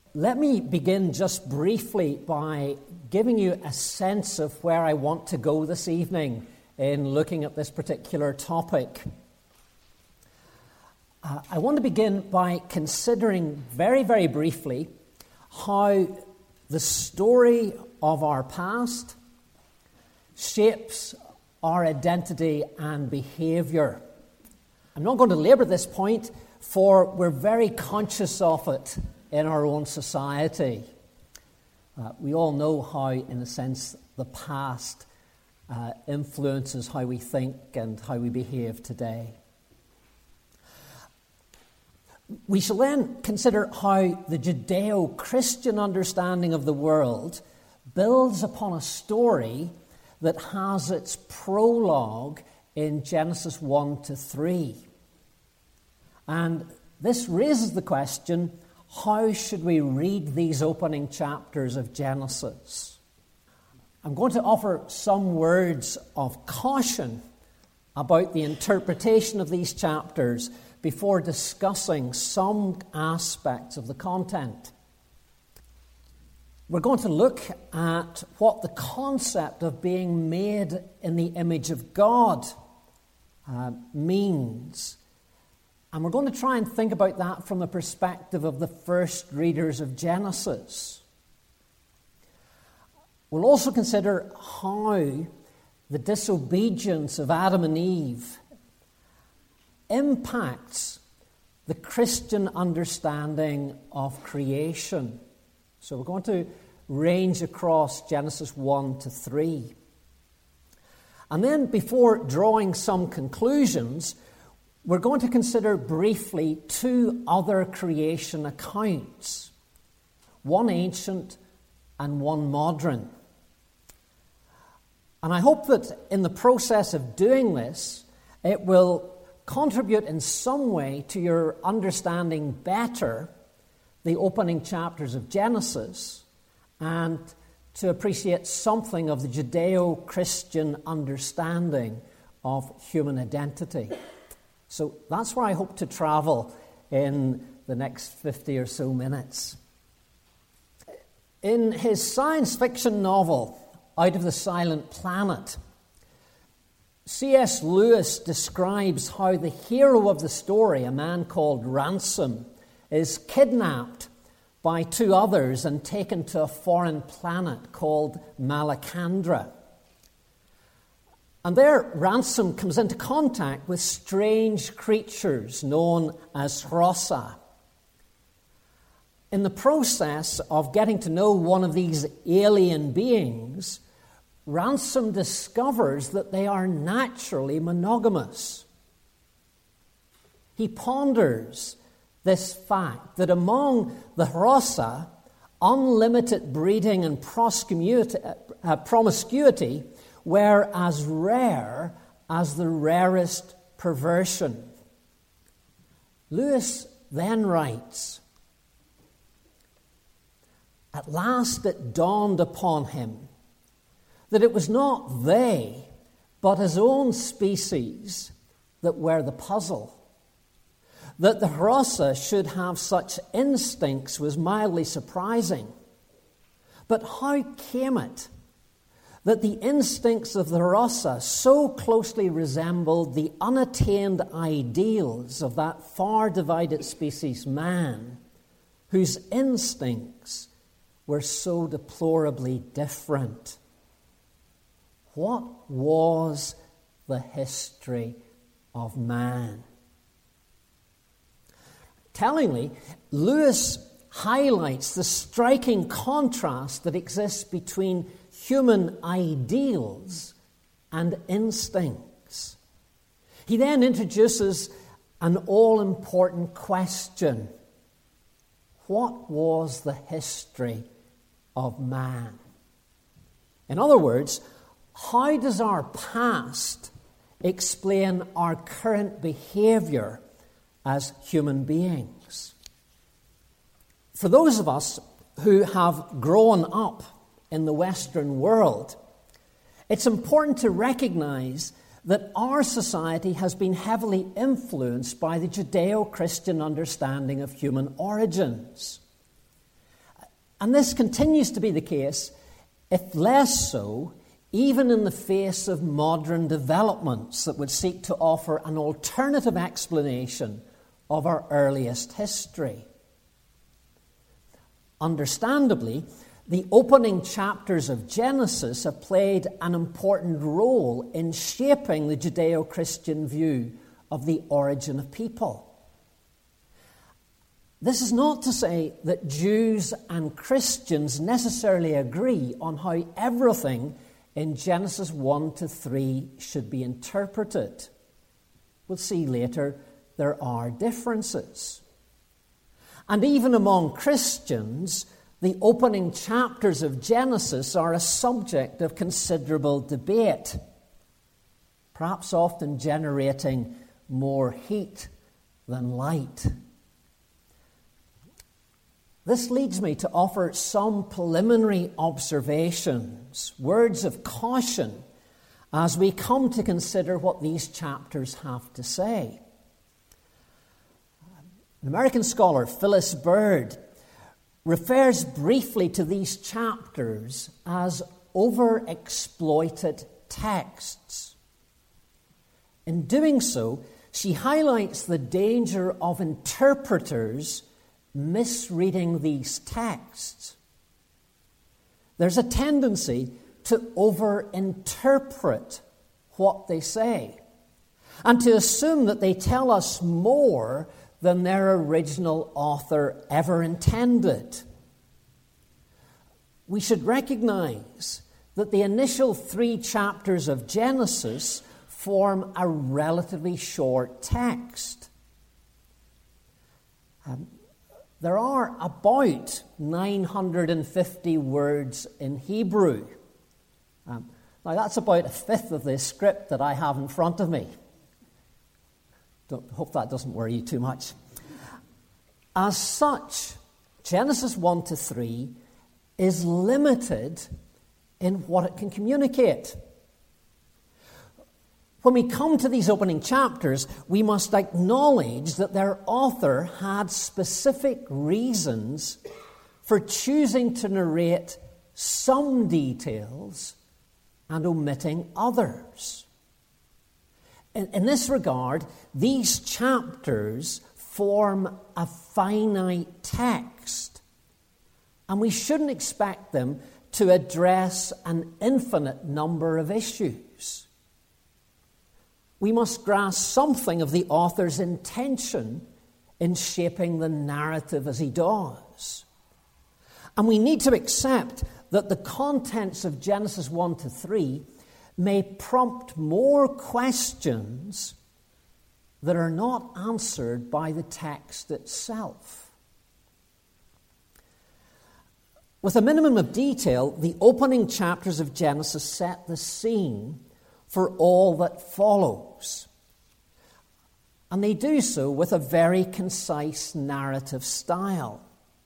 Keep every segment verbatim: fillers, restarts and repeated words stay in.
Let me begin just briefly by giving you a sense of where I want to go this evening in looking at this particular topic. Uh, I want to begin by considering very, very briefly how the story of our past shapes our identity and behavior. I'm not going to labour this point, for we're very conscious of it in our own society. Uh, we all know how, in a sense, the past uh, influences how we think and how we behave today. We shall then consider how the Judeo-Christian understanding of the world builds upon a story that has its prologue in Genesis one to three. And this raises the question, how should we read these opening chapters of Genesis? I'm going to offer some words of caution about the interpretation of these chapters before discussing some aspects of the content. We're going to look at what the concept of being made in the image of God uh, means. And we're going to try and think about that from the perspective of the first readers of Genesis. We'll also consider how the disobedience of Adam and Eve impacts the Christian understanding of creation. So we're going to range across Genesis one to three. And then, before drawing some conclusions, we're going to consider briefly two other creation accounts, one ancient and one modern. And I hope that in the process of doing this, it will contribute in some way to your understanding better the opening chapters of Genesis and to appreciate something of the Judeo-Christian understanding of human identity. So that's where I hope to travel in the next fifty or so minutes. In his science fiction novel, Out of the Silent Planet, C S Lewis describes how the hero of the story, a man called Ransom, is kidnapped by two others and taken to a foreign planet called Malacandra. And there, Ransom comes into contact with strange creatures known as Hrossa. In the process of getting to know one of these alien beings, Ransom discovers that they are naturally monogamous. He ponders this fact that among the Hrossa, unlimited breeding and uh, promiscuity were as rare as the rarest perversion. Lewis then writes, "At last it dawned upon him that it was not they, but his own species that were the puzzle. That the Hrossa should have such instincts was mildly surprising. But how came it that the instincts of the Hrossa so closely resembled the unattained ideals of that far divided species, man, whose instincts were so deplorably different? What was the history of man?" Tellingly, Lewis highlights the striking contrast that exists between human ideals and instincts. He then introduces an all-important question. What was the history of man? In other words, how does our past explain our current behavior as human beings? For those of us who have grown up in the Western world, it's important to recognize that our society has been heavily influenced by the Judeo-Christian understanding of human origins. And this continues to be the case, if less so, even in the face of modern developments that would seek to offer an alternative explanation of our earliest history. Understandably, the opening chapters of Genesis have played an important role in shaping the Judeo-Christian view of the origin of people. This is not to say that Jews and Christians necessarily agree on how everything in Genesis one to three should be interpreted. We'll see later there are differences. And even among Christians, the opening chapters of Genesis are a subject of considerable debate, perhaps often generating more heat than light. This leads me to offer some preliminary observations, words of caution, as we come to consider what these chapters have to say. An American scholar, Phyllis Bird, refers briefly to these chapters as overexploited texts. In doing so, she highlights the danger of interpreters misreading these texts. There's a tendency to overinterpret what they say and to assume that they tell us more than their original author ever intended. We should recognize that the initial three chapters of Genesis form a relatively short text. Um, there are about nine hundred fifty words in Hebrew. Um, now, that's about a fifth of the script that I have in front of me. Don't, hope that doesn't worry you too much. As such, Genesis one to three is limited in what it can communicate. When we come to these opening chapters, we must acknowledge that their author had specific reasons for choosing to narrate some details and omitting others. In, in this regard, these chapters form a finite text, and we shouldn't expect them to address an infinite number of issues. We must grasp something of the author's intention in shaping the narrative as he does. And we need to accept that the contents of Genesis one to three may prompt more questions that are not answered by the text itself. With a minimum of detail, the opening chapters of Genesis set the scene for all that follows. And they do so with a very concise narrative style.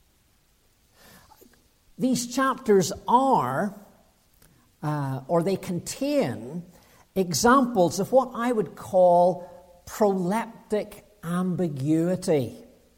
These chapters are, uh, or they contain, examples of what I would call proleptic ambiguity.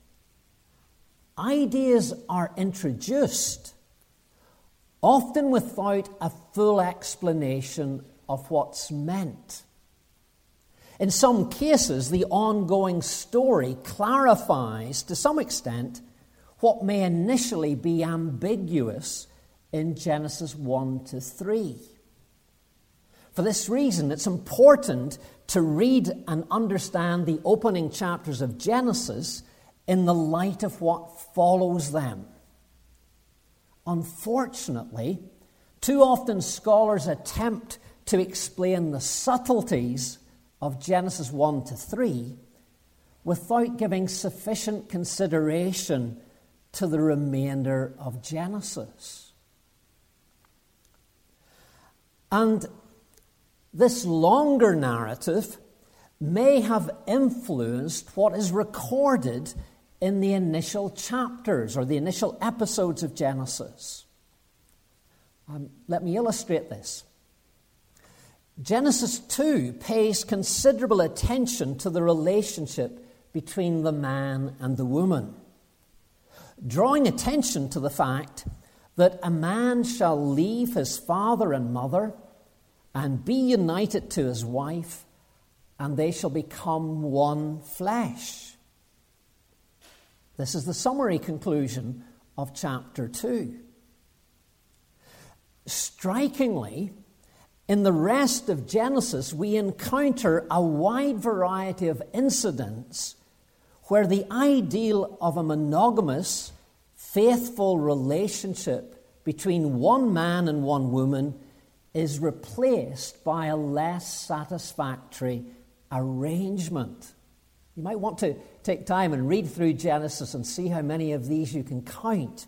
Ideas are introduced, often without a full explanation of what's meant. In some cases, the ongoing story clarifies, to some extent, what may initially be ambiguous in Genesis one to three. For this reason, it's important to read and understand the opening chapters of Genesis in the light of what follows them. Unfortunately, too often scholars attempt to explain the subtleties of Genesis one to three without giving sufficient consideration to the remainder of Genesis. And this longer narrative may have influenced what is recorded in the initial chapters or the initial episodes of Genesis. Um, let me illustrate this. Genesis two pays considerable attention to the relationship between the man and the woman, drawing attention to the fact that a man shall leave his father and mother and be united to his wife, and they shall become one flesh. This is the summary conclusion of chapter two. Strikingly, in the rest of Genesis, we encounter a wide variety of incidents where the ideal of a monogamous, faithful relationship between one man and one woman is replaced by a less satisfactory arrangement. You might want to take time and read through Genesis and see how many of these you can count.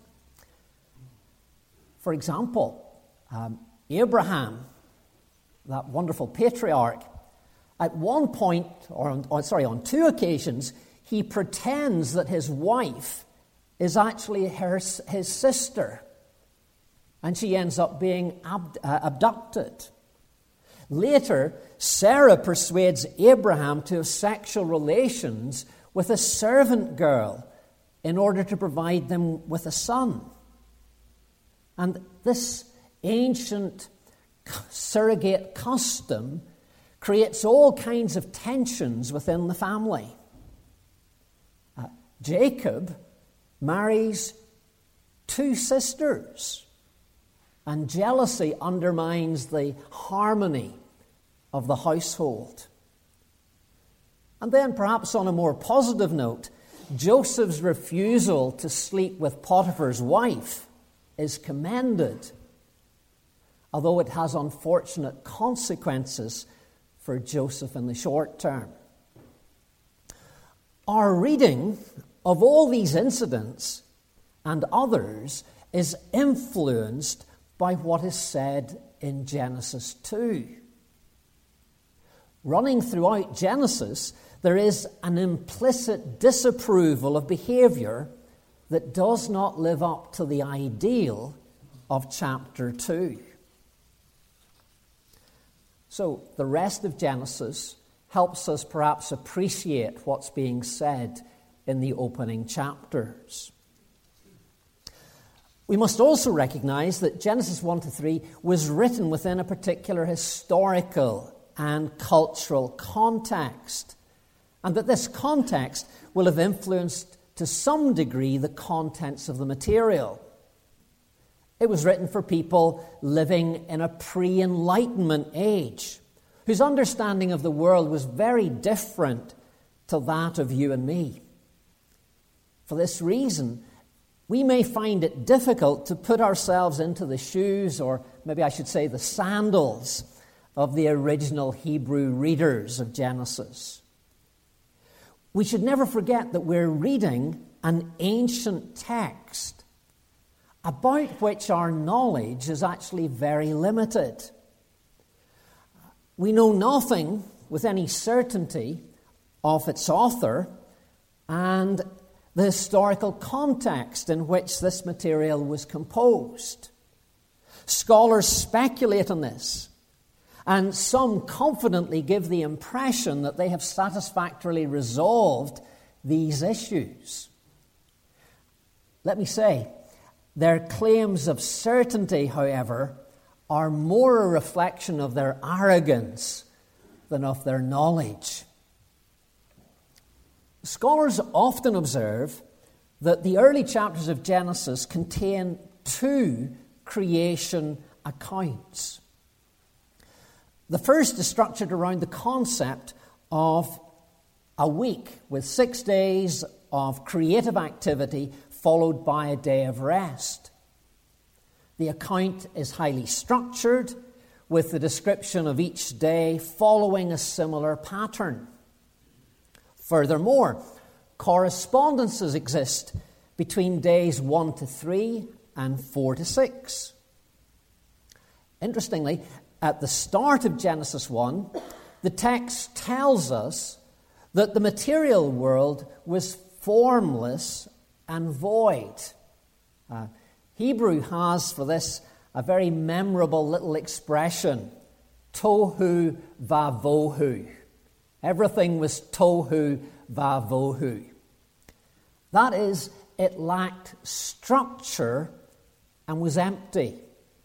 For example, um, Abraham, that wonderful patriarch, at one point, or on, on, sorry, on two occasions, he pretends that his wife is actually her, his sister, and she ends up being ab, uh, abducted. Later, Sarah persuades Abraham to have sexual relations with a servant girl in order to provide them with a son. And this ancient surrogate custom creates all kinds of tensions within the family. Uh, Jacob marries two sisters, and jealousy undermines the harmony of the household. And then, perhaps on a more positive note, Joseph's refusal to sleep with Potiphar's wife is commended, although it has unfortunate consequences for Joseph in the short term. Our reading of all these incidents and others is influenced by what is said in Genesis two. Running throughout Genesis, there is an implicit disapproval of behavior that does not live up to the ideal of chapter two. So, the rest of Genesis helps us perhaps appreciate what's being said in the opening chapters. We must also recognize that Genesis one to three was written within a particular historical and cultural context, and that this context will have influenced to some degree the contents of the material. It was written for people living in a pre-Enlightenment age, whose understanding of the world was very different to that of you and me. For this reason, we may find it difficult to put ourselves into the shoes, or maybe I should say the sandals, of the original Hebrew readers of Genesis. We should never forget that we're reading an ancient text about which our knowledge is actually very limited. We know nothing with any certainty of its author and the historical context in which this material was composed. Scholars speculate on this, and some confidently give the impression that they have satisfactorily resolved these issues. Let me say, their claims of certainty, however, are more a reflection of their arrogance than of their knowledge. Scholars often observe that the early chapters of Genesis contain two creation accounts. The first is structured around the concept of a week with six days of creative activity followed by a day of rest. The account is highly structured, with the description of each day following a similar pattern. Furthermore, correspondences exist between days one to three and four to six. Interestingly, at the start of Genesis one, the text tells us that the material world was formless and void. Uh, Hebrew has for this a very memorable little expression, tohu vavohu. Everything was tohu vavohu. That is, it lacked structure and was empty.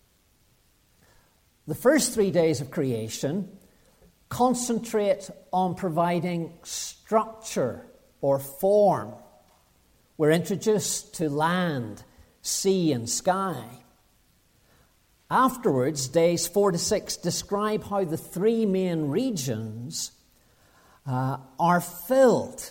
The first three days of creation concentrate on providing structure or form. We're introduced to land, sea, and sky. Afterwards, days four to six describe how the three main regions uh, are filled.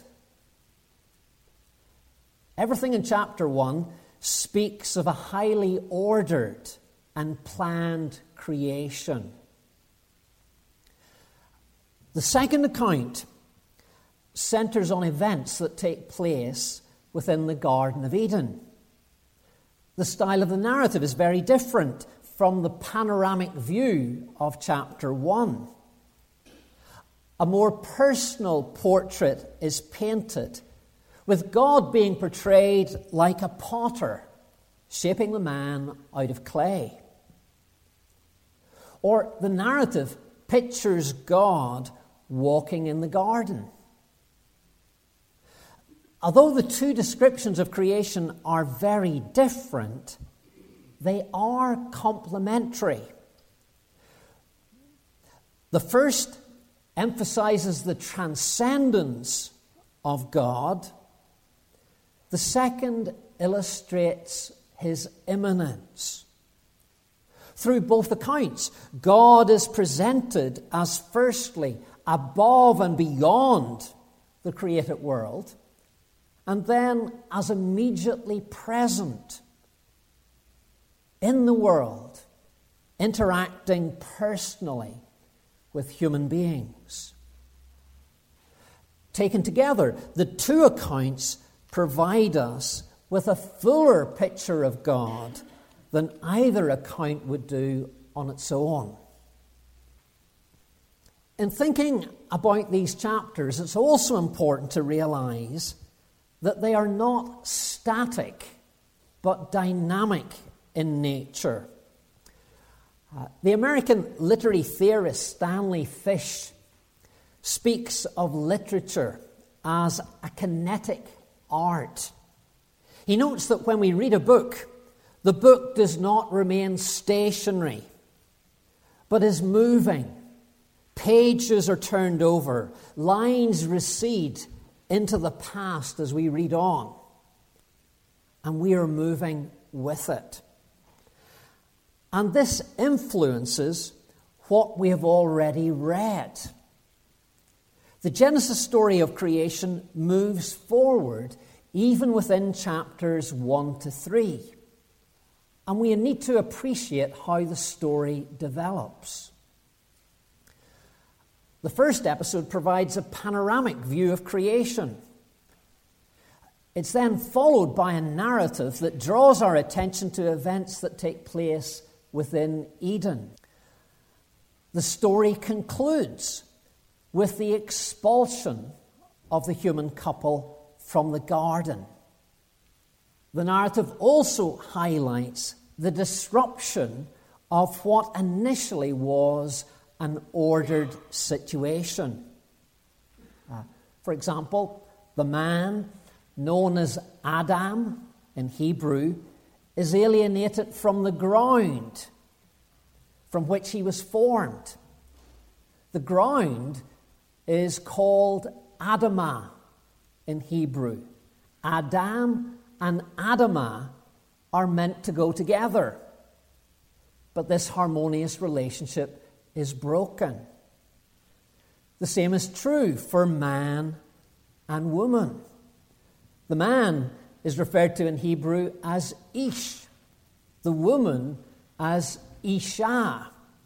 Everything in chapter one speaks of a highly ordered and planned creation. The second account centers on events that take place within the Garden of Eden. The style of the narrative is very different from the panoramic view of chapter one. A more personal portrait is painted, with God being portrayed like a potter, shaping the man out of clay. Or the narrative pictures God walking in the garden. Although the two descriptions of creation are very different, they are complementary. The first emphasizes the transcendence of God. The second illustrates his immanence. Through both accounts, God is presented as firstly above and beyond the created world, and then as immediately present in the world, interacting personally with human beings. Taken together, the two accounts provide us with a fuller picture of God than either account would do on its own. In thinking about these chapters, it's also important to realize that they are not static, but dynamic in nature. Uh, the American literary theorist Stanley Fish speaks of literature as a kinetic art. He notes that when we read a book, the book does not remain stationary, but is moving. Pages are turned over, lines recede into the past as we read on, and we are moving with it. And this influences what we have already read. The Genesis story of creation moves forward even within chapters one to three. And we need to appreciate how the story develops. The first episode provides a panoramic view of creation. It's then followed by a narrative that draws our attention to events that take place within Eden. The story concludes with the expulsion of the human couple from the garden. The narrative also highlights the disruption of what initially was an ordered situation. Uh, for example, the man known as Adam in Hebrew is alienated from the ground from which he was formed. The ground is called Adamah in Hebrew. Adam and Adamah are meant to go together, but this harmonious relationship is broken. The same is true for man and woman. The man is referred to in Hebrew as Ish, the woman as Isha.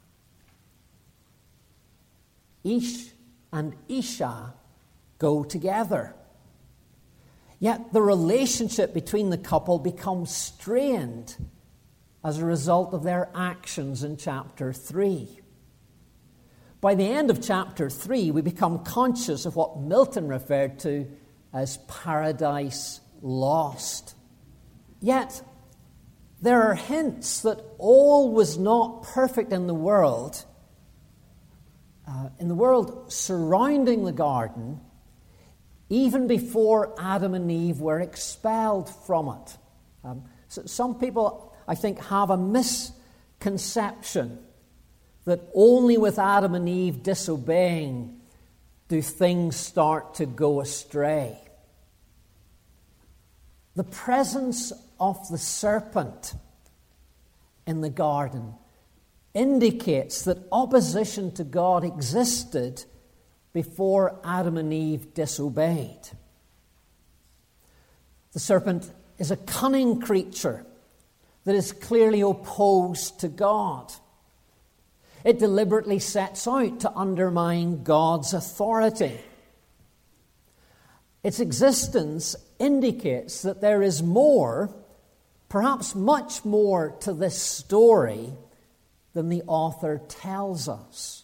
Ish and Isha go together. Yet the relationship between the couple becomes strained as a result of their actions in chapter three. By the end of chapter three, we become conscious of what Milton referred to as paradise lost. Yet, there are hints that all was not perfect in the world, uh, in the world surrounding the garden, even before Adam and Eve were expelled from it. Um, so some people I think, have a misconception that only with Adam and Eve disobeying do things start to go astray. The presence of the serpent in the garden indicates that opposition to God existed before Adam and Eve disobeyed. The serpent is a cunning creature that is clearly opposed to God. It deliberately sets out to undermine God's authority. Its existence indicates that there is more, perhaps much more, to this story than the author tells us.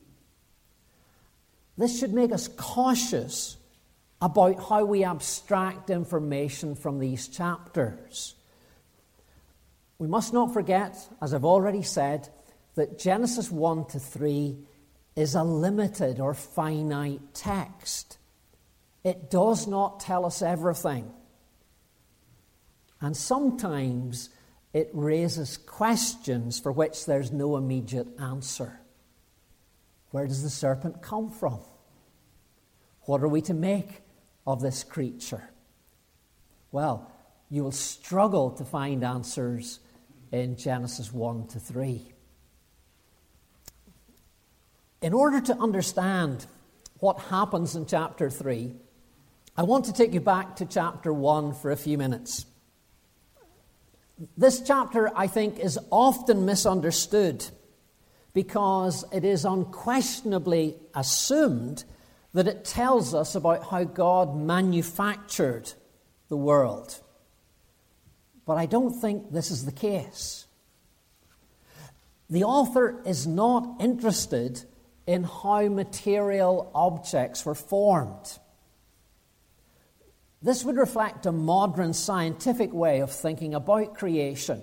This should make us cautious about how we abstract information from these chapters. We must not forget, as I've already said, that Genesis one to three is a limited or finite text. It does not tell us everything. And sometimes it raises questions for which there's no immediate answer. Where does the serpent come from? What are we to make of this creature? Well, you will struggle to find answers in Genesis one to three. In order to understand what happens in chapter three, I want to take you back to chapter one for a few minutes. This chapter, I think, is often misunderstood because it is unquestionably assumed that it tells us about how God manufactured the world. But I don't think this is the case. The author is not interested in how material objects were formed. This would reflect a modern scientific way of thinking about creation.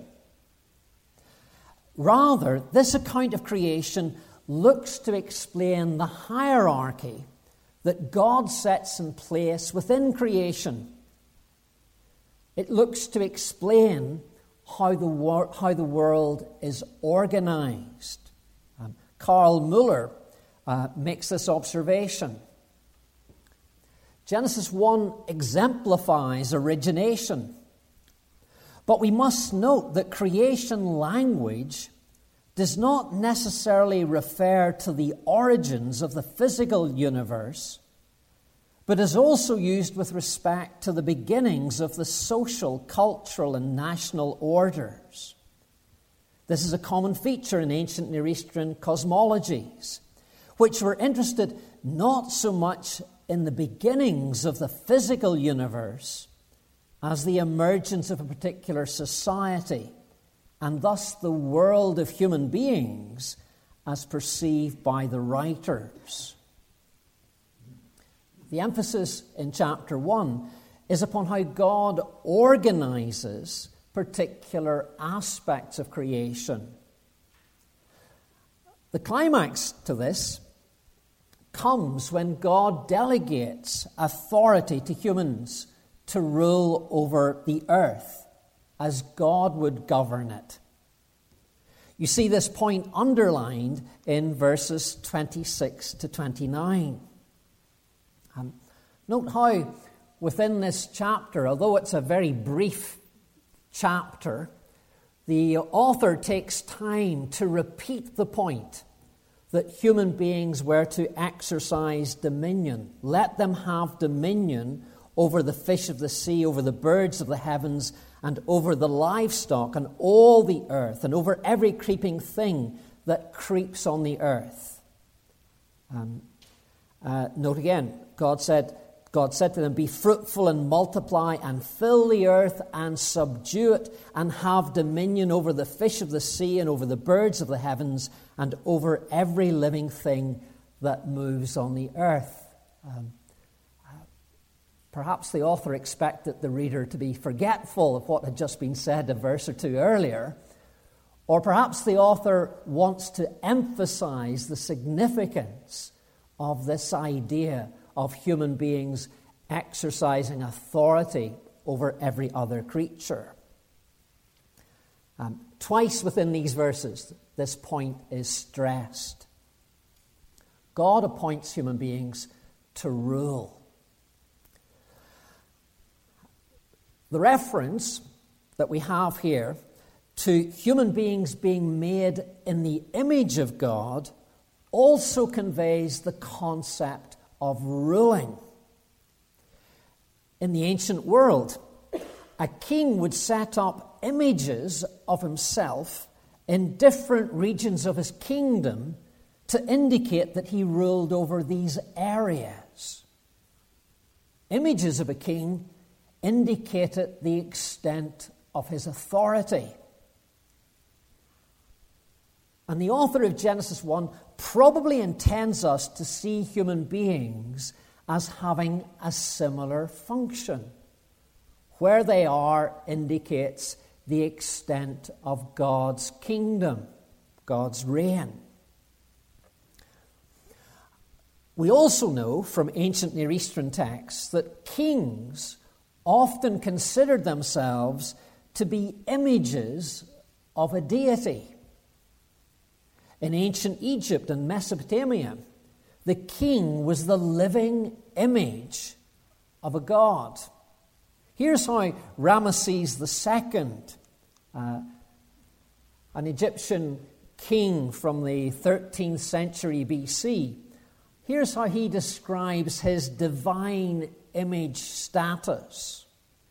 Rather, this account of creation looks to explain the hierarchy that God sets in place within creation. It looks to explain how the, wor- how the world is organized. Um, Carl Muller uh, makes this observation. Genesis one exemplifies origination. But we must note that creation language does not necessarily refer to the origins of the physical universe, but is also used with respect to the beginnings of the social, cultural, and national orders. This is a common feature in ancient Near Eastern cosmologies, which were interested not so much in the beginnings of the physical universe as the emergence of a particular society, and thus the world of human beings as perceived by the writers. The emphasis in chapter one is upon how God organizes particular aspects of creation. The climax to this comes when God delegates authority to humans to rule over the earth as God would govern it. You see this point underlined in verses twenty-six to twenty-nine. Um, note how within this chapter, although it's a very brief chapter, the author takes time to repeat the point that human beings were to exercise dominion. Let them have dominion over the fish of the sea, over the birds of the heavens, and over the livestock, and all the earth, and over every creeping thing that creeps on the earth. Um, uh, note again, God said, God said to them, "Be fruitful and multiply, and fill the earth and subdue it, and have dominion over the fish of the sea, and over the birds of the heavens, and over every living thing that moves on the earth." Um, Perhaps the author expected the reader to be forgetful of what had just been said a verse or two earlier, or perhaps the author wants to emphasize the significance of this idea of human beings exercising authority over every other creature. Um, twice within these verses, this point is stressed. God appoints human beings to rule. The reference that we have here to human beings being made in the image of God also conveys the concept of ruling. In the ancient world, a king would set up images of himself in different regions of his kingdom to indicate that he ruled over these areas. Images of a king indicated the extent of his authority. And the author of Genesis one probably intends us to see human beings as having a similar function. Where they are indicates the extent of God's kingdom, God's reign. We also know from ancient Near Eastern texts that kings often considered themselves to be images of a deity. In ancient Egypt and Mesopotamia, the king was the living image of a god. Here's how Ramesses the Second, uh, an Egyptian king from the thirteenth century B C, here's how he describes his divine image status.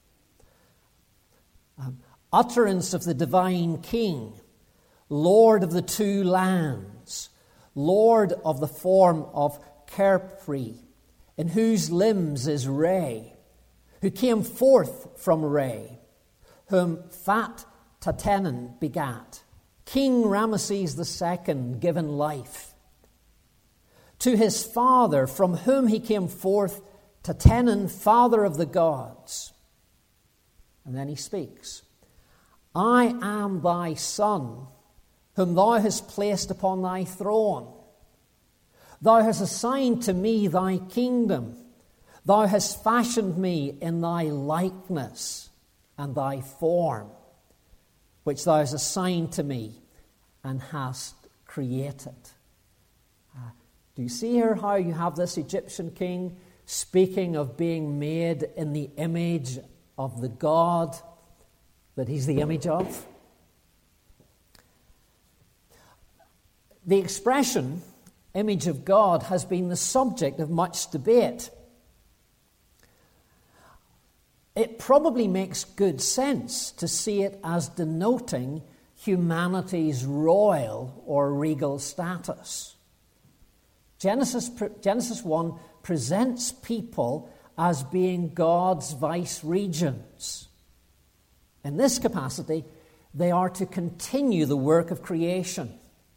Um, utterance of the divine king, Lord of the two lands, Lord of the form of Kerpri, in whose limbs is Re, who came forth from Re, whom Fat Tatenan begat, King Ramesses the Second given life. To his father, from whom he came forth, Tatenan, father of the gods. And then he speaks, I am thy son, whom thou hast placed upon thy throne. Thou hast assigned to me thy kingdom. Thou hast fashioned me in thy likeness and thy form, which thou hast assigned to me and hast created. Uh, do you see here how you have this Egyptian king speaking of being made in the image of the God that he's the image of? The expression, image of God, has been the subject of much debate. It probably makes good sense to see it as denoting humanity's royal or regal status. Genesis, Genesis one presents people as being God's vice-regents. In this capacity, they are to continue the work of creation.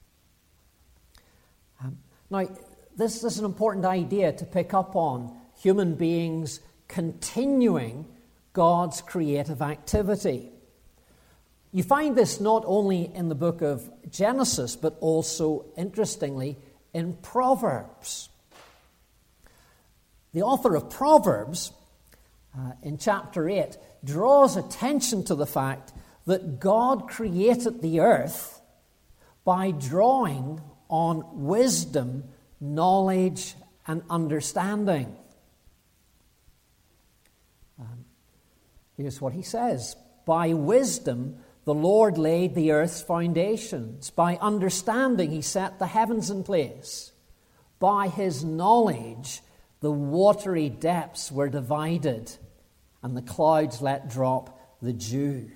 Um, now, this is an important idea to pick up on, human beings continuing God's creative activity. You find this not only in the book of Genesis, but also, interestingly, in Proverbs. The author of Proverbs, uh, in chapter eight, draws attention to the fact that God created the earth by drawing on wisdom, knowledge, and understanding. Um, here's what he says. By wisdom, the Lord laid the earth's foundations. By understanding, he set the heavens in place. By his knowledge, the watery depths were divided, and the clouds let drop the dew.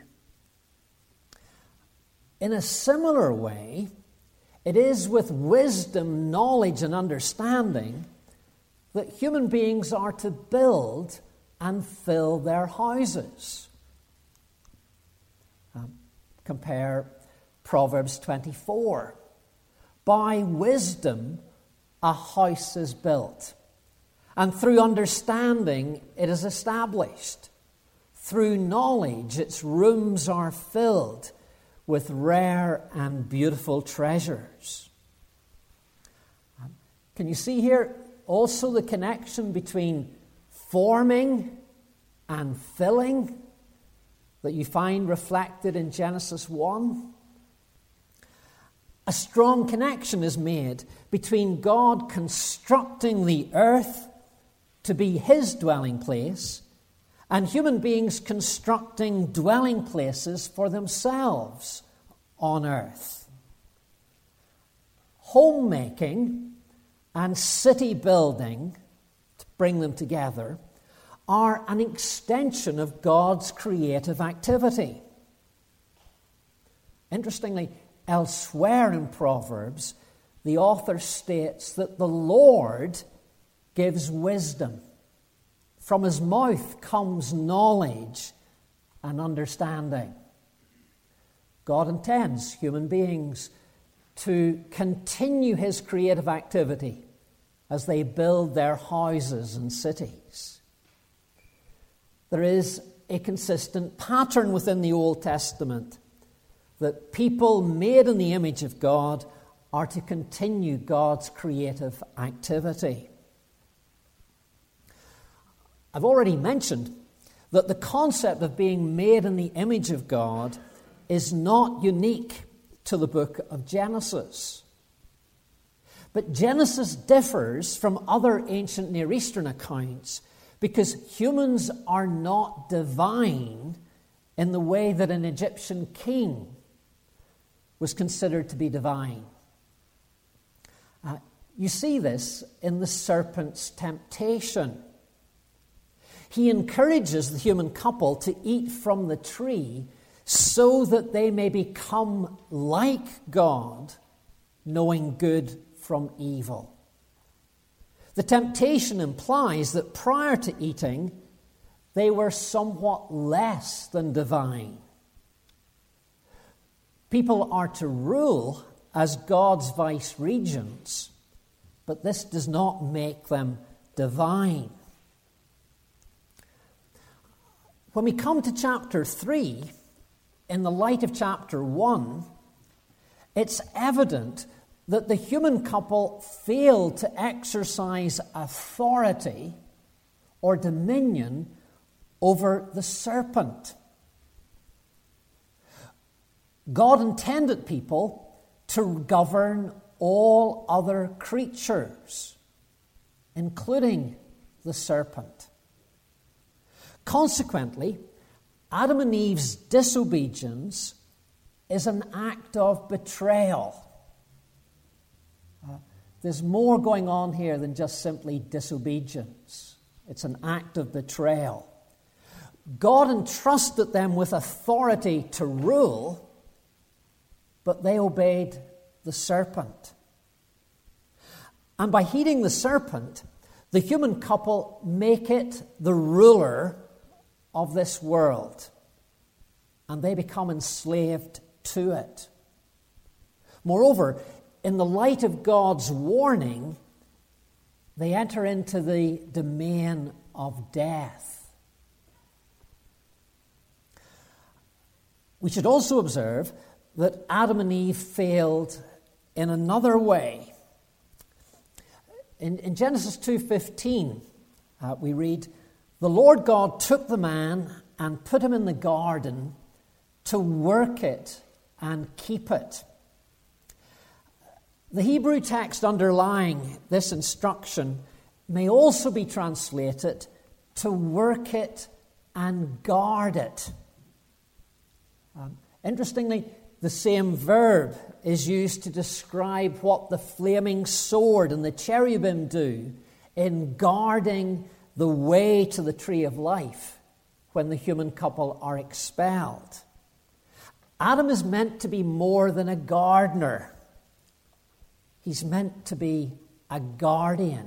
In a similar way, it is with wisdom, knowledge, and understanding that human beings are to build and fill their houses. Um, compare Proverbs twenty-four. By wisdom, a house is built, and through understanding, it is established. Through knowledge, its rooms are filled with rare and beautiful treasures. Um, can you see here also the connection between forming and filling? that you find reflected in Genesis one. A strong connection is made between God constructing the earth to be his dwelling place and human beings constructing dwelling places for themselves on earth. Homemaking and city building, to bring them together, are an extension of God's creative activity. Interestingly, elsewhere in Proverbs, the author states that the Lord gives wisdom. From his mouth comes knowledge and understanding. God intends human beings to continue his creative activity as they build their houses and cities. There is a consistent pattern within the Old Testament that people made in the image of God are to continue God's creative activity. I've already mentioned that the concept of being made in the image of God is not unique to the book of Genesis. But Genesis differs from other ancient Near Eastern accounts because humans are not divine in the way that an Egyptian king was considered to be divine. Uh, you see this in the serpent's temptation. He encourages the human couple to eat from the tree so that they may become like God, knowing good from evil. The temptation implies that prior to eating, they were somewhat less than divine. People are to rule as God's vice-regents, but this does not make them divine. When we come to chapter three, in the light of chapter one, it's evident that the human couple failed to exercise authority or dominion over the serpent. God intended people to govern all other creatures, including the serpent. Consequently, Adam and Eve's disobedience is an act of betrayal. Uh, there's more going on here than just simply disobedience. It's an act of betrayal. God entrusted them with authority to rule, but they obeyed the serpent. And by heeding the serpent, the human couple make it the ruler of this world, and they become enslaved to it. Moreover, in the light of God's warning, they enter into the domain of death. We should also observe that Adam and Eve failed in another way. In, in Genesis two fifteen, uh, we read, "The Lord God took the man and put him in the garden to work it and keep it." The Hebrew text underlying this instruction may also be translated to work it and guard it. Um, interestingly, the same verb is used to describe what the flaming sword and the cherubim do in guarding the way to the tree of life when the human couple are expelled. Adam is meant to be more than a gardener. He's meant to be a guardian.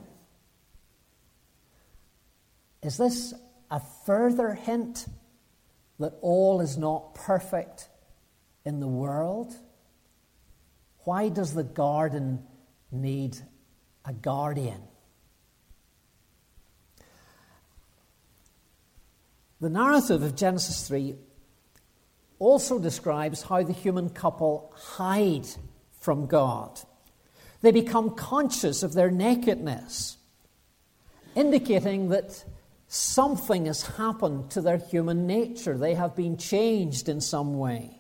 Is this a further hint that all is not perfect in the world? Why does the garden need a guardian? The narrative of Genesis three also describes how the human couple hide from God. They become conscious of their nakedness, indicating that Something has happened to their human nature. They have been changed in some way.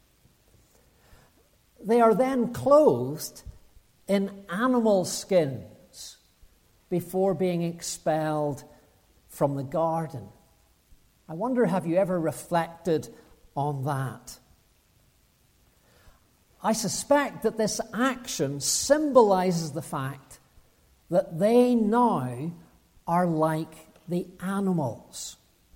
They are then clothed in animal skins before being expelled from the garden. I wonder, have you ever reflected on that? I suspect that this action symbolizes the fact that they now are like the animals.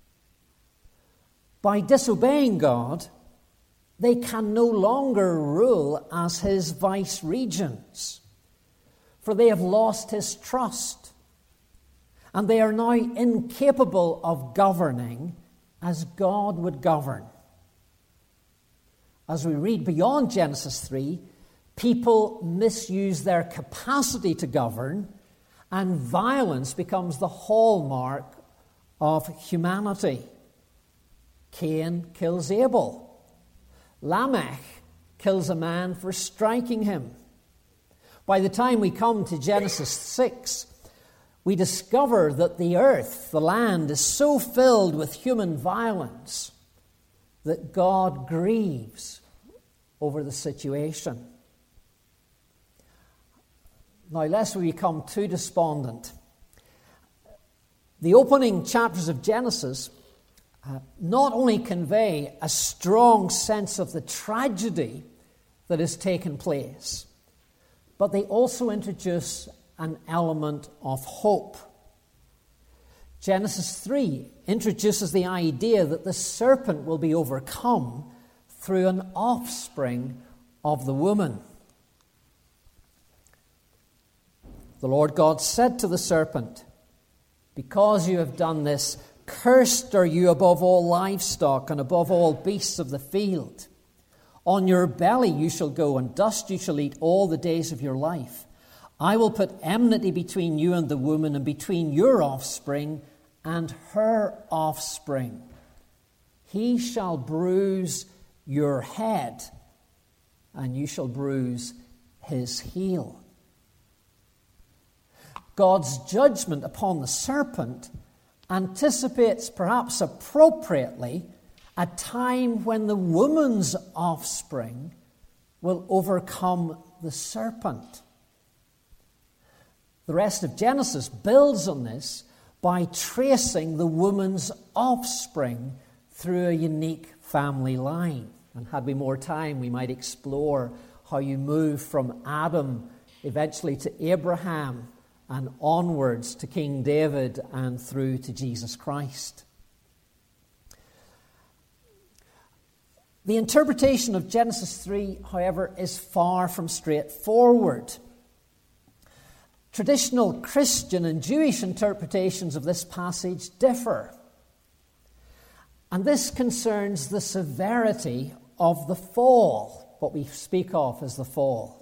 By disobeying God, they can no longer rule as his vice-regents, for they have lost his trust, and they are now incapable of governing as God would govern. As we read beyond Genesis three, people misuse their capacity to govern, and violence becomes the hallmark of humanity. Cain kills Abel. Lamech kills a man for striking him. By the time we come to Genesis six, we discover that the earth, the land, is so filled with human violence that God grieves over the situation. Now, lest we become too despondent, the opening chapters of Genesis uh, not only convey a strong sense of the tragedy that has taken place, but they also introduce an element of hope. Genesis three introduces the idea that the serpent will be overcome through an offspring of the woman. The Lord God said to the serpent, "Because you have done this, cursed are you above all livestock and above all beasts of the field. On your belly you shall go, and dust you shall eat all the days of your life. I will put enmity between you and the woman, and between your offspring and her offspring. He shall bruise your head, and you shall bruise his heel." God's judgment upon the serpent anticipates, perhaps appropriately, a time when the woman's offspring will overcome the serpent. The rest of Genesis builds on this by tracing the woman's offspring through a unique family line. And had we more time, we might explore how you move from Adam eventually to Abraham and onwards to King David and through to Jesus Christ. The interpretation of Genesis three, however, is far from straightforward. Traditional Christian and Jewish interpretations of this passage differ. And this concerns the severity of the fall, what we speak of as the fall.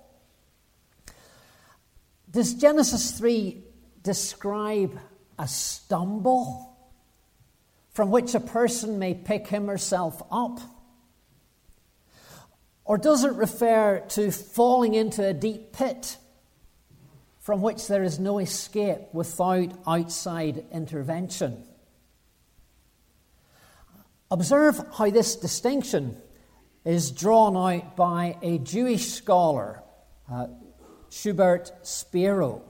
Does Genesis three describe a stumble from which a person may pick him or herself up? Or does it refer to falling into a deep pit from which there is no escape without outside intervention? Observe how this distinction is drawn out by a Jewish scholar, uh, Schubert Spiro.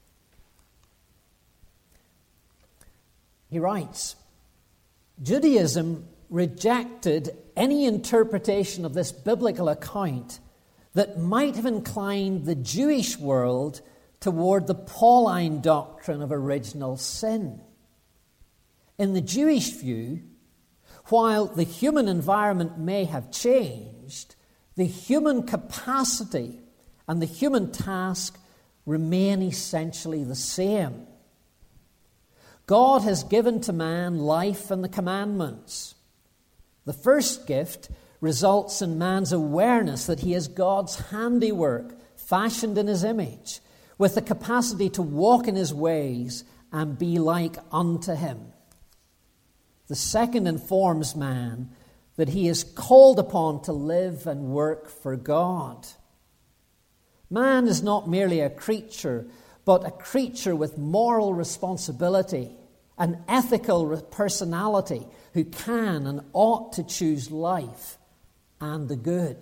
He writes, "Judaism rejected any interpretation of this biblical account that might have inclined the Jewish world toward the Pauline doctrine of original sin. In the Jewish view, while the human environment may have changed, the human capacity and the human task remain essentially the same. God has given to man life and the commandments. The first gift results in man's awareness that he is God's handiwork, fashioned in his image, with the capacity to walk in his ways and be like unto him. The second informs man that he is called upon to live and work for God. Man is not merely a creature, but a creature with moral responsibility an ethical personality who can and ought to choose life and the good.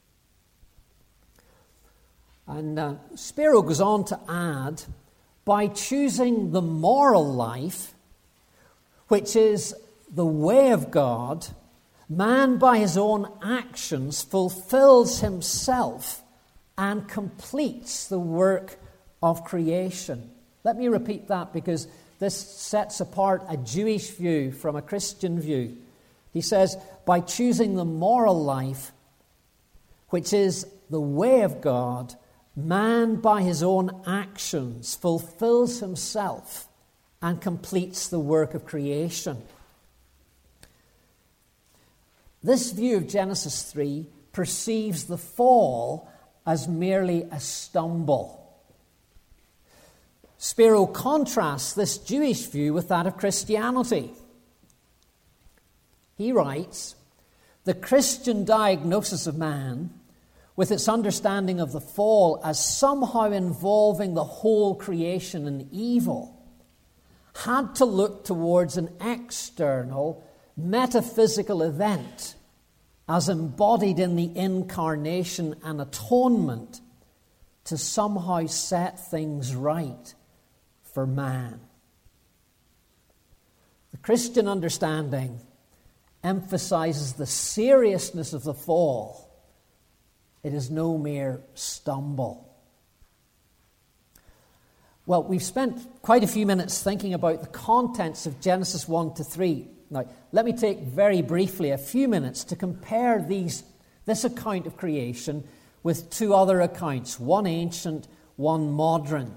And uh, Spiro goes on to add, by choosing the moral life, which is the way of God, man by his own actions fulfills himself and completes the work of creation. Let me repeat that because this sets apart a Jewish view from a Christian view. He says, by choosing the moral life, which is the way of God, man by his own actions fulfills himself and completes the work of creation. This view of Genesis three perceives the fall as merely a stumble. Spiro contrasts this Jewish view with that of Christianity. He writes, the Christian diagnosis of man, with its understanding of the fall as somehow involving the whole creation in evil, had to look towards an external, metaphysical event as embodied in the incarnation and atonement to somehow set things right for man. The Christian understanding emphasizes the seriousness of the fall. It is no mere stumble. Well, we've spent quite a few minutes thinking about the contents of Genesis one to three. Now, let me take very briefly a few minutes to compare these, this account of creation with two other accounts, one ancient, one modern.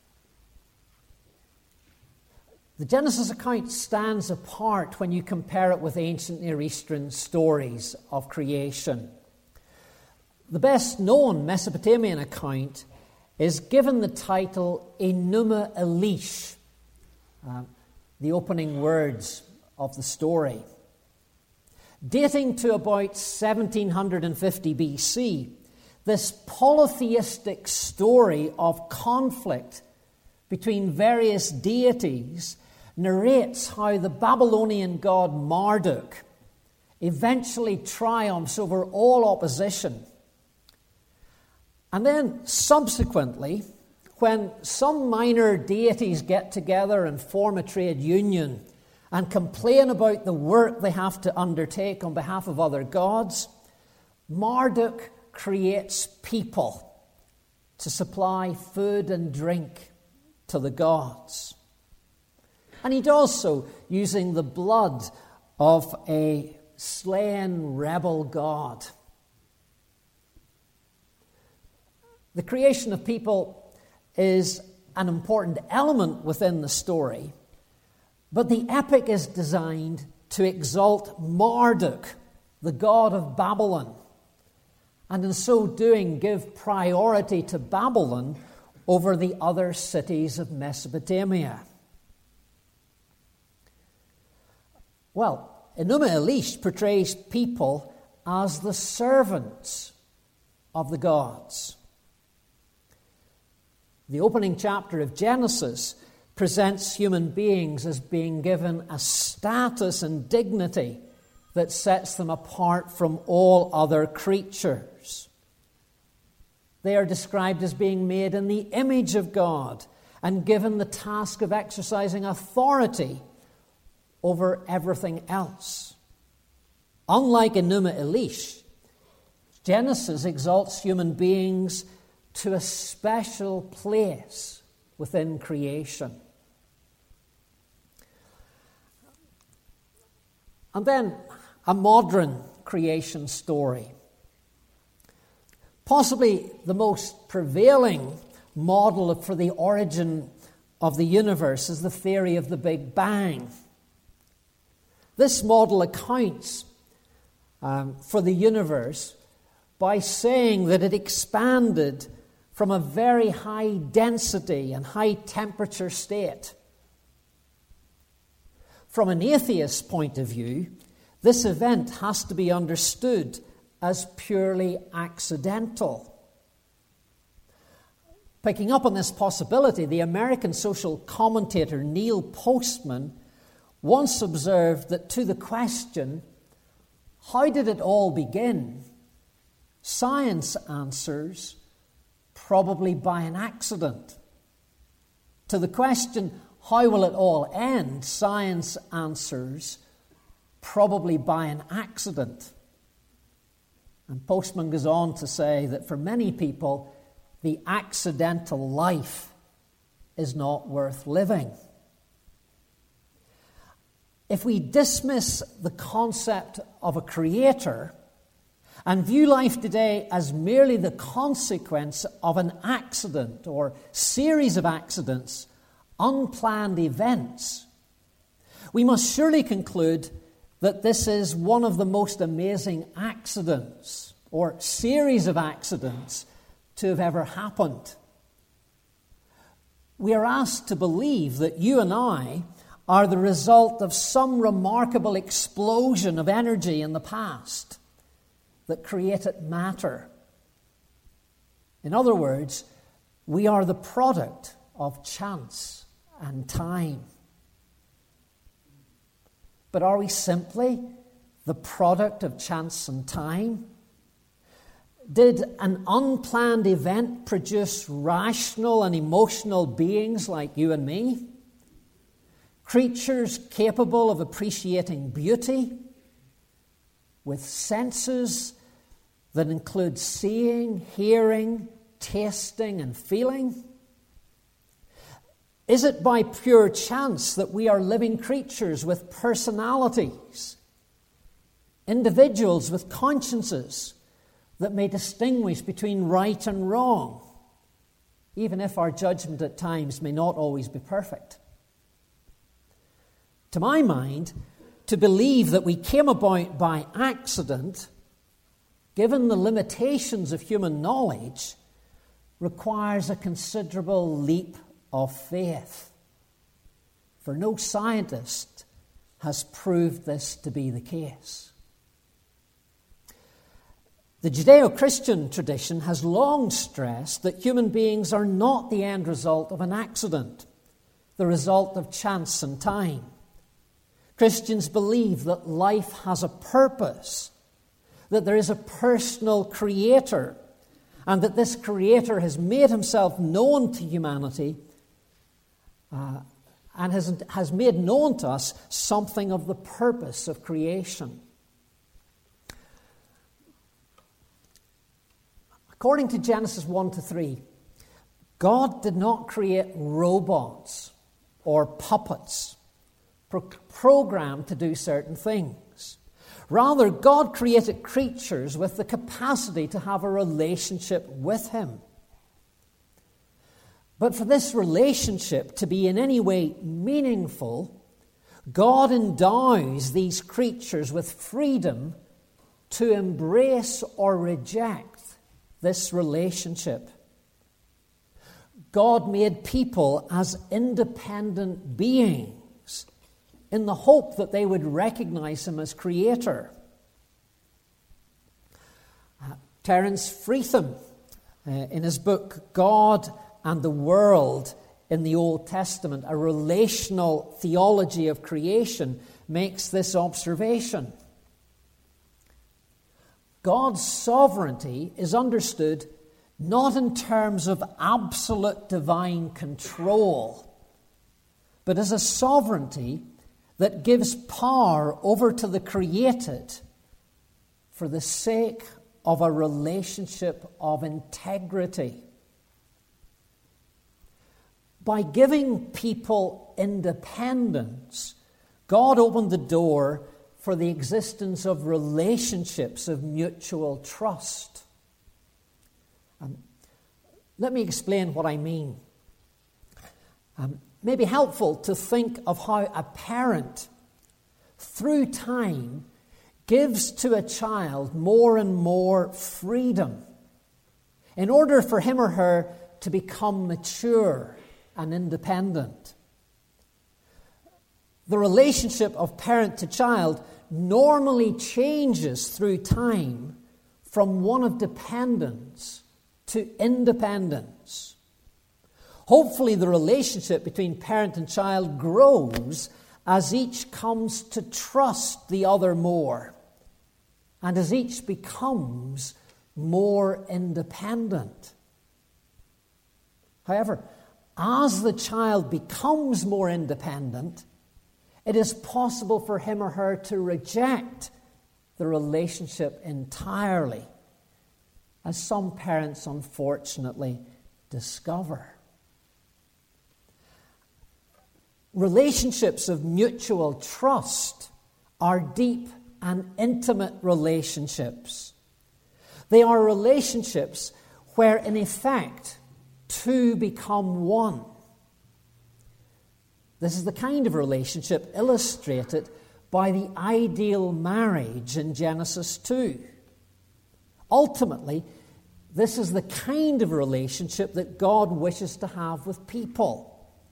The Genesis account stands apart when you compare it with ancient Near Eastern stories of creation. The best known Mesopotamian account is given the title Enuma Elish, uh, the opening words of the story. Dating to about seventeen fifty B C, this polytheistic story of conflict between various deities narrates how the Babylonian god Marduk eventually triumphs over all opposition. And then subsequently, when some minor deities get together and form a trade union and complain about the work they have to undertake on behalf of other gods, Marduk creates people to supply food and drink to the gods. And he does so using the blood of a slain rebel god. The creation of people is an important element within the story, but the epic is designed to exalt Marduk, the god of Babylon, and in so doing give priority to Babylon over the other cities of Mesopotamia. Well, Enuma Elish portrays people as the servants of the gods. The opening chapter of Genesis presents human beings as being given a status and dignity that sets them apart from all other creatures. They are described as being made in the image of God and given the task of exercising authority over everything else. Unlike Enuma Elish, Genesis exalts human beings to a special place within creation. And then a modern creation story. Possibly the most prevailing model for the origin of the universe is the theory of the Big Bang. This model accounts um, for the universe by saying that it expanded from a very high density and high temperature state. From an atheist's point of view, this event has to be understood as purely accidental. Picking up on this possibility, the American social commentator Neil Postman once observed that to the question, how did it all begin? Science answers, probably by an accident. To the question, how will it all end? Science answers, probably by an accident. And Postman goes on to say that for many people, the accidental life is not worth living. If we dismiss the concept of a creator and view life today as merely the consequence of an accident or series of accidents, unplanned events, we must surely conclude that this is one of the most amazing accidents or series of accidents to have ever happened. We are asked to believe that you and I are the result of some remarkable explosion of energy in the past that created matter. In other words, we are the product of chance and time. But are we simply the product of chance and time? Did an unplanned event produce rational and emotional beings like you and me? Creatures capable of appreciating beauty, with senses that include seeing, hearing, tasting, and feeling? Is it by pure chance that we are living creatures with personalities, individuals with consciences that may distinguish between right and wrong, even if our judgment at times may not always be perfect? To my mind, to believe that we came about by accident, given the limitations of human knowledge, requires a considerable leap of faith. For no scientist has proved this to be the case. The Judeo-Christian tradition has long stressed that human beings are not the end result of an accident, the result of chance and time. Christians believe that life has a purpose, that there is a personal creator, and that this creator has made himself known to humanity uh, and has, has made known to us something of the purpose of creation. According to Genesis one to three, God did not create robots or puppets pro- programmed to do certain things. Rather, God created creatures with the capacity to have a relationship with Him. But for this relationship to be in any way meaningful, God endows these creatures with freedom to embrace or reject this relationship. God made people as independent beings in the hope that they would recognize Him as Creator. Uh, Terence Freetham, uh, in his book God and the World in the Old Testament, a relational theology of creation, makes this observation. God's sovereignty is understood not in terms of absolute divine control, but as a sovereignty that gives power over to the created for the sake of a relationship of integrity. By giving people independence, God opened the door for the existence of relationships of mutual trust. Um, let me explain what I mean. Um, it may be helpful to think of how a parent, through time, gives to a child more and more freedom in order for him or her to become mature and independent. The relationship of parent to child normally changes through time from one of dependence to independence. Hopefully, the relationship between parent and child grows as each comes to trust the other more, and as each becomes more independent. However, as the child becomes more independent, it is possible for him or her to reject the relationship entirely, as some parents unfortunately discover. Relationships of mutual trust are deep and intimate relationships. They are relationships where, in effect, two become one. This is the kind of relationship illustrated by the ideal marriage in Genesis two. Ultimately, this is the kind of relationship that God wishes to have with people.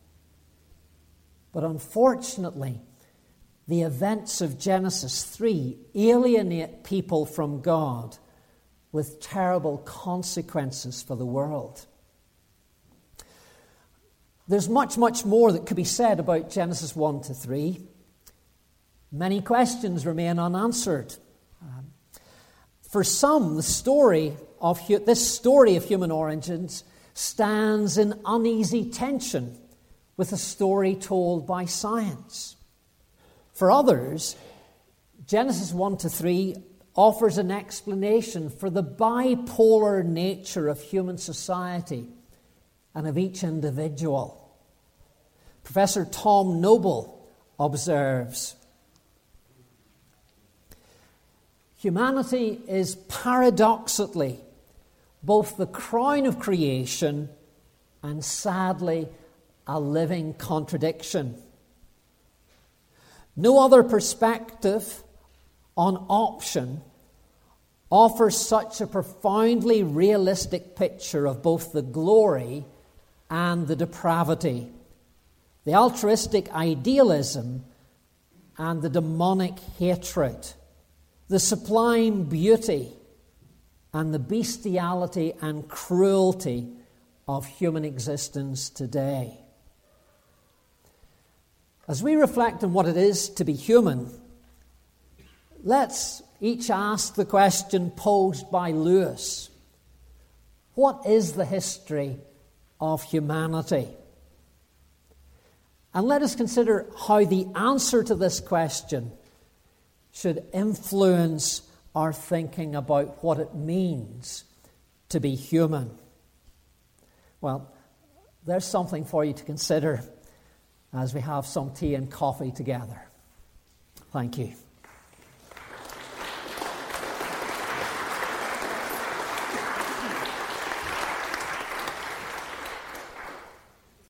But unfortunately, the events of Genesis three alienate people from God with terrible consequences for the world. There's much, much more that could be said about Genesis one to three. Many questions remain unanswered. Um, for some, the story of hu- this story of human origins stands in uneasy tension with a story told by science. For others, Genesis one to three offers an explanation for the bipolar nature of human society and of each individual. Professor Tom Noble observes, humanity is paradoxically both the crown of creation and, sadly, a living contradiction. No other perspective on option offers such a profoundly realistic picture of both the glory and the depravity, the altruistic idealism and the demonic hatred, the sublime beauty and the bestiality and cruelty of human existence today. As we reflect on what it is to be human, let's each ask the question posed by Lewis. What is the history of humanity? And let us consider how the answer to this question should influence our thinking about what it means to be human. Well, there's something for you to consider as we have some tea and coffee together. Thank you.